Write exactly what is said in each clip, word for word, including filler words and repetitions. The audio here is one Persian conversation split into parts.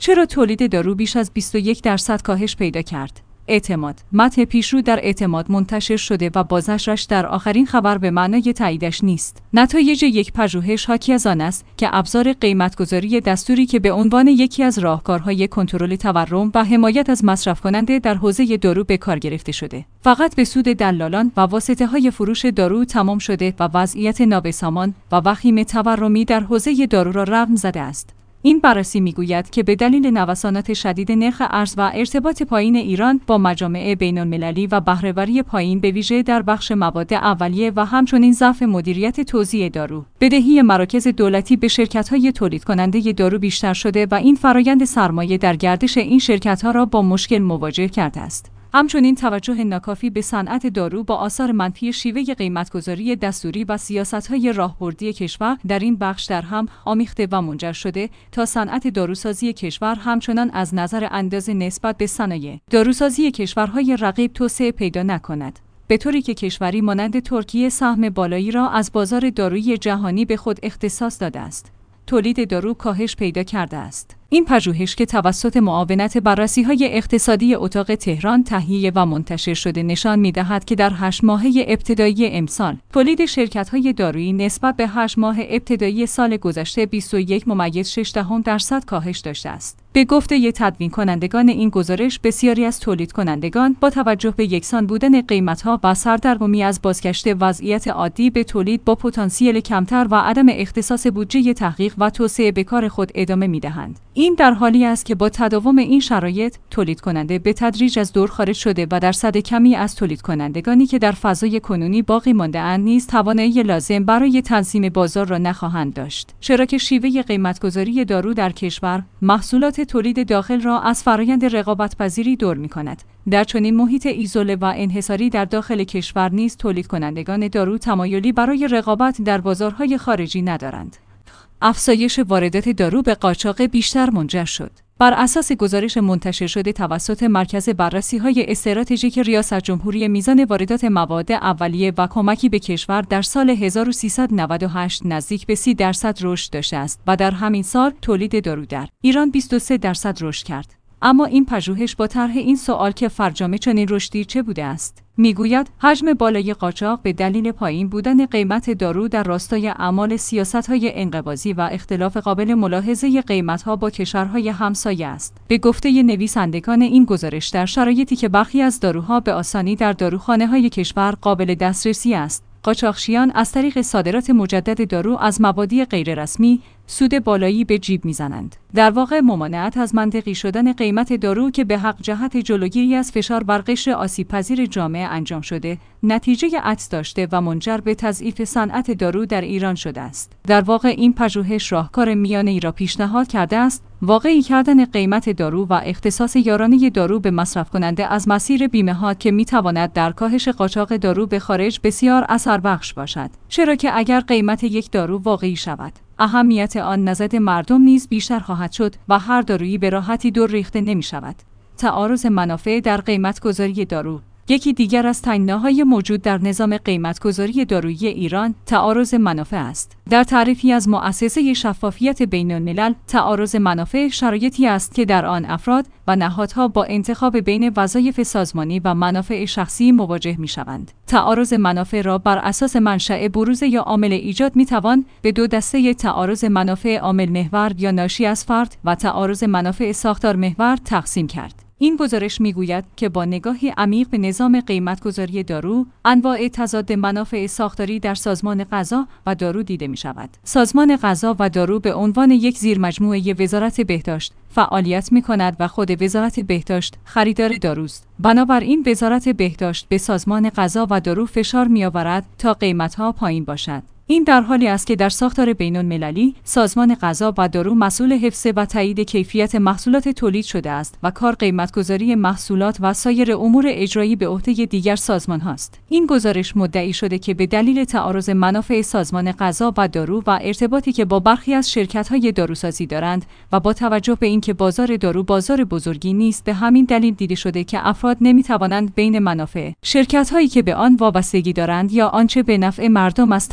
چرا تولید دارو بیش از بیست و یک درصد کاهش پیدا کرد؟ اعتماد. متن پیشرو در اعتماد منتشر شده و بازنشرش در آخرین خبر به معنای تاییدش نیست. نتایج یک پژوهش حاکی از آن است که ابزار قیمتگذاری دستوری که به عنوان یکی از راهکارهای کنترل تورم و حمایت از مصرف کننده در حوزه دارو به کار گرفته شده، فقط به سود دلالان و واسطه‌های فروش دارو تمام شده و وضعیت نابسامان و وخیم تورمی در حوزه دارو را رقم زده است. این بررسی میگوید که به دلیل نوسانات شدید نرخ ارز و ارتباط پایین ایران با مجامع بین‌المللی و بهره‌وری پایین به ویژه در بخش مواد اولیه و همچنین ضعف مدیریت توزیع دارو، بدهی مراکز دولتی به شرکت‌های تولید کننده دارو بیشتر شده و این فرایند سرمایه در گردش این شرکت‌ها را با مشکل مواجه کرده است. همچنین توجه ناکافی به صنعت دارو با آثار منفی شیوه قیمتگذاری دستوری و سیاست‌های راهبردی کشور در این بخش در هم آمیخته و منجر شده تا صنعت داروسازی کشور همچنان از نظر اندازه نسبت به صنایع داروسازی کشورهای رقیب توسعه پیدا نکند، به طوری که کشوری مانند ترکیه سهم بالایی را از بازار دارویی جهانی به خود اختصاص داده است. تولید دارو کاهش پیدا کرده است. این پژوهش که توسط معاونت بررسی‌های اقتصادی اتاق تهران تهیه و منتشر شده نشان می‌دهد که در هشت ماهه ابتدایی امسال تولید شرکت‌های دارویی نسبت به هشت ماه ابتدایی سال گذشته بیست و یک ممیز شش دهم درصد کاهش داشته است. به گفته تدوین کنندگان این گزارش، بسیاری از تولید کنندگان با توجه به یکسان بودن قیمت‌ها و سردرگمی از بازگشت وضعیت عادی به تولید با پتانسیل کمتر و عدم اختصاص بودجه تحقیق و توسعه به کار خود ادامه می‌دهند. این در حالی است که با تداوم این شرایط تولید کننده به تدریج از دور خارج شده و درصد کمی از تولید کنندگانی که در فضای کنونی باقی مانده‌اند نیز توانایی لازم برای تنظیم بازار را نخواهند داشت، چرا که شیوه قیمتگذاری دارو در کشور محصولات تولید داخل را از فرآیند رقابت‌پذیری دور می‌کند. در چنین محیط ایزوله و انحصاری در داخل کشور نیز تولید کنندگان دارو تمایلی برای رقابت در بازارهای خارجی ندارند. افزایش واردات دارو به قاچاق بیشتر منجر شد. بر اساس گزارش منتشر شده توسط مرکز بررسی‌های استراتژیک ریاست جمهوری، میزان واردات مواد اولیه و کمکی به کشور در سال هزار و سیصد و نود و هشت نزدیک به سی درصد رشد داشته است و در همین سال تولید دارو در ایران بیست و سه درصد رشد کرد. اما این پژوهش با طرح این سوال که فرجام چنین رشدی چه بوده است، میگوید حجم بالای قاچاق به دلیل پایین بودن قیمت دارو در راستای اعمال سیاست‌های انقباضی و اختلاف قابل ملاحظه قیمت‌ها با کشورهای همسایه است. به گفته نویسندگان این گزارش، در شرایطی که برخی از داروها به آسانی در داروخانه‌های کشور قابل دسترسی است، قاچاقچیان از طریق صادرات مجدد دارو از مبادی غیررسمی سود بالایی به جیب میزنند. در واقع ممانعت از منطقی شدن قیمت دارو که به حق جهت جلوگیری از فشار بر قشر آسیب‌پذیر جامعه انجام شده، نتیجه عکس داشته و منجر به تضعیف صنعت دارو در ایران شده است. در واقع این پژوهش راهکار میانه‌ای را پیشنهاد کرده است: واقعی کردن قیمت دارو و اختصاص یارانه دارو به مصرف کننده از مسیر بیمه‌ها که میتواند در کاهش قاچاق دارو به خارج بسیار اثربخش باشد، چرا که اگر قیمت یک دارو واقعی شود، اهمیت آن نزد مردم نیز بیشتر خواهد شد و هر دارویی به راحتی دور ریخته نمی شود. تعارض منافع در قیمت‌گذاری دارو یکی دیگر از تنگناهای موجود در نظام قیمت‌گذاری دارویی ایران تعارض منافع است. در تعریفی از مؤسسه شفافیت بین‌الملل، تعارض منافع شرایطی است که در آن افراد و نهادها با انتخاب بین وظایف سازمانی و منافع شخصی مواجه می‌شوند. تعارض منافع را بر اساس منشأ بروز یا عامل ایجاد می‌توان به دو دسته تعارض منافع عامل محور یا ناشی از فرد و تعارض منافع ساختار محور تقسیم کرد. این گزارش میگوید که با نگاهی عمیق به نظام قیمتگذاری دارو، انواع تضاد منافع ساختاری در سازمان غذا و دارو دیده می شود. سازمان غذا و دارو به عنوان یک زیرمجموعه وزارت بهداشت فعالیت می کند و خود وزارت بهداشت خریدار داروست. بنابراین وزارت بهداشت به سازمان غذا و دارو فشار می آورد تا قیمت‌ها پایین باشد. این در حالی است که در ساختار بین‌المللی سازمان غذا و دارو مسئول حفظ و تایید کیفیت محصولات تولید شده است و کار قیمت‌گذاری محصولات و سایر امور اجرایی به عهده دیگر سازمان هاست. این گزارش مدعی شده که به دلیل تعارض منافع سازمان غذا و دارو و ارتباطی که با برخی از شرکت‌های داروسازی دارند و با توجه به اینکه بازار دارو بازار بزرگی نیست، به همین دلیل دیده شده که افراد نمی‌توانند بین منافع شرکت‌هایی که به آن وابستگی دارند یا آنچه به نفع مردم از تمایزی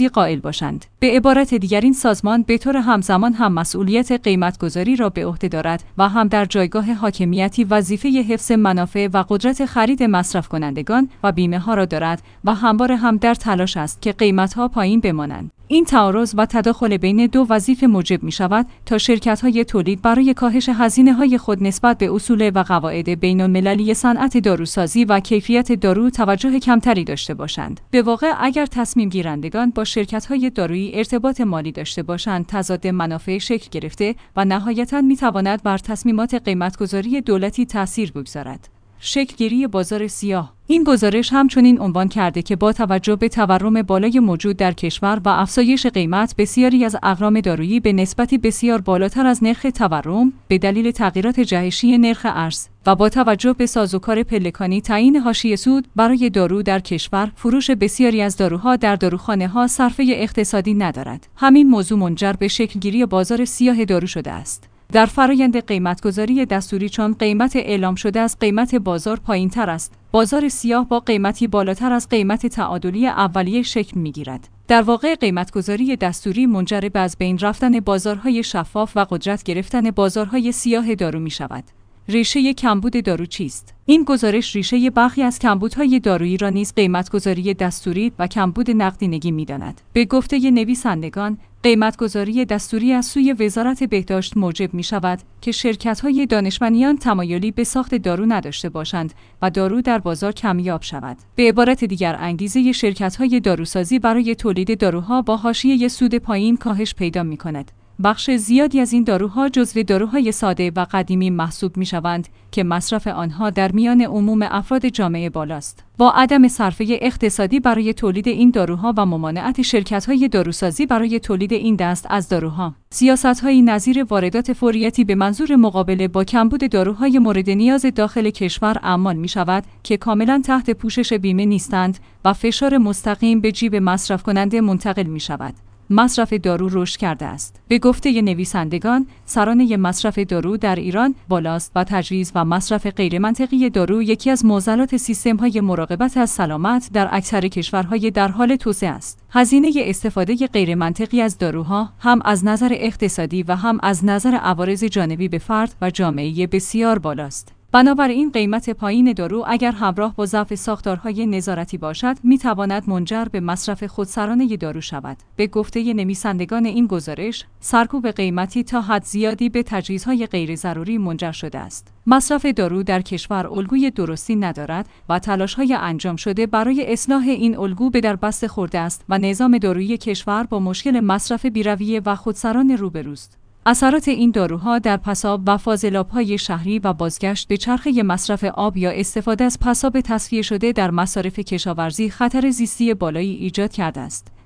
داروسازی قائل باشند. به عبارت دیگر این سازمان به طور همزمان هم مسئولیت قیمتگذاری را به عهده دارد و هم در جایگاه حاکمیتی وظیفه حفظ منافع و قدرت خرید مصرف کنندگان و بیمه ها را دارد و همواره هم در تلاش است که قیمت‌ها پایین بمانند. این تعارض و تداخل بین دو وظیفه موجب می شود تا شرکت‌های تولید برای کاهش هزینه‌های خود نسبت به اصول و قواعد بین‌المللی صنعت داروسازی و کیفیت دارو توجه کمتری داشته باشند. به واقع اگر تصمیم گیرندگان با شرکت‌های دارویی ارتباط مالی داشته باشند، تضاد منافع شکل گرفته و نهایتاً می‌تواند بر تصمیمات قیمت‌گذاری دولتی تأثیر بگذارد. شکل‌گیری بازار سیاه. این گزارش همچنین عنوان کرده که با توجه به تورم بالای موجود در کشور و افزایش قیمت بسیاری از اقلام دارویی به نسبتی بسیار بالاتر از نرخ تورم به دلیل تغییرات جهشی نرخ ارز و با توجه به سازوکار پلکانی تعیین حاشیه سود برای دارو در کشور، فروش بسیاری از داروها در داروخانه‌ها صرفه اقتصادی ندارد. همین موضوع منجر به شکل‌گیری بازار سیاه دارو شده است. در فرایند قیمتگذاری دستوری چون قیمت اعلام شده از قیمت بازار پایین‌تر است، بازار سیاه با قیمتی بالاتر از قیمت تعادلی اولیه شکل می‌گیرد. در واقع قیمتگذاری دستوری منجر به از بین رفتن بازارهای شفاف و قدرت گرفتن بازارهای سیاه دارو می‌شود. ریشه کمبود دارو چیست؟ این گزارش ریشه برخی از کمبودهای دارویی را نیز قیمتگذاری دستوری و کمبود نقدینگی می‌داند. به گفته نویسندگان، قیمتگذاری دستوری از سوی وزارت بهداشت موجب می‌شود که شرکت‌های دانشمندان تمایلی به ساخت دارو نداشته باشند و دارو در بازار کمیاب شود. به عبارت دیگر، انگیزه شرکت‌های داروسازی برای تولید داروها با حاشیه سود پایین کاهش پیدا می‌کند. بخش زیادی از این داروها جزو داروهای ساده و قدیمی محسوب می‌شوند که مصرف آنها در میان عموم افراد جامعه بالاست. با عدم صرفه اقتصادی برای تولید این داروها و ممانعت شرکت‌های داروسازی برای تولید این دست از داروها، سیاست‌های نظیر واردات فوریتی به منظور مقابله با کمبود داروهای مورد نیاز داخل کشور اعمال می‌شود که کاملاً تحت پوشش بیمه نیستند و فشار مستقیم به جیب مصرف کننده منتقل می‌شود. مصرف دارو رشد کرده است. به گفته نویسندگان، سرانه مصرف دارو در ایران بالاست و تجویز و مصرف غیرمنطقی دارو یکی از معضلات سیستم‌های مراقبت از سلامت در اکثر کشورهای در حال توسعه است. هزینه استفاده غیرمنطقی از داروها هم از نظر اقتصادی و هم از نظر عوارض جانبی به فرد و جامعه بسیار بالاست. بنابراین قیمت پایین دارو اگر همراه با ضعف ساختارهای نظارتی باشد، می‌تواند منجر به مصرف خودسرانه دارو شود. به گفته نویسندگان این گزارش، سرکوب قیمتی تا حد زیادی به تجهیزهای غیر ضروری منجر شده است. مصرف دارو در کشور الگوی درستی ندارد و تلاش‌های انجام شده برای اصلاح این الگو به دربست خورده است و نظام دارویی کشور با مشکل مصرف بی‌رویه و خودسرانه روبروست. اثرات این داروها در پساب و فاضلاب‌های شهری و بازگشت به چرخه مصرف آب یا استفاده از پساب تصفیه شده در مصارف کشاورزی خطر زیستی بالایی ایجاد کرده است.